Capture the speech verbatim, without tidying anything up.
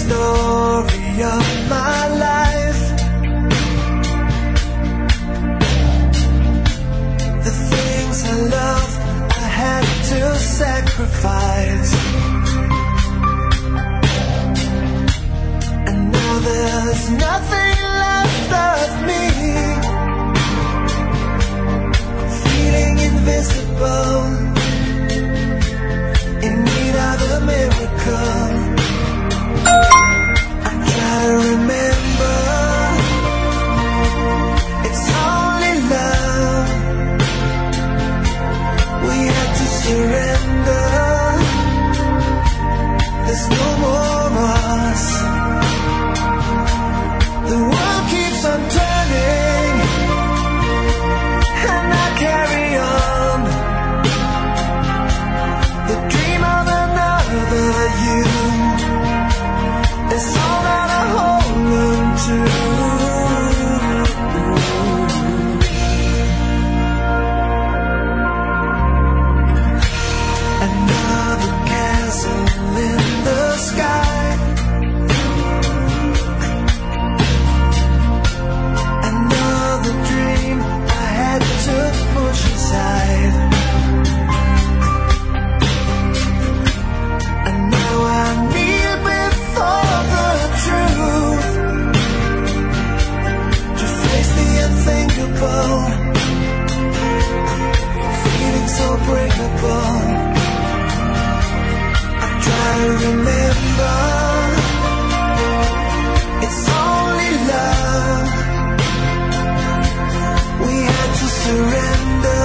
story of my life. The things I loved, I had to sacrifice. And now there's nothing left of me. I'm feeling invisible, in need of a miracle. I try to remember, it's only love. We had to surrender. There's no more us. The world keeps on turning, and I carry on. The dream of another you is all that I hold on to. Another castle in the sky, another dream I had to push aside. And now I kneel before the truth to face the unthinkable, feeling so breakable. I try to remember, it's only love. We had to surrender.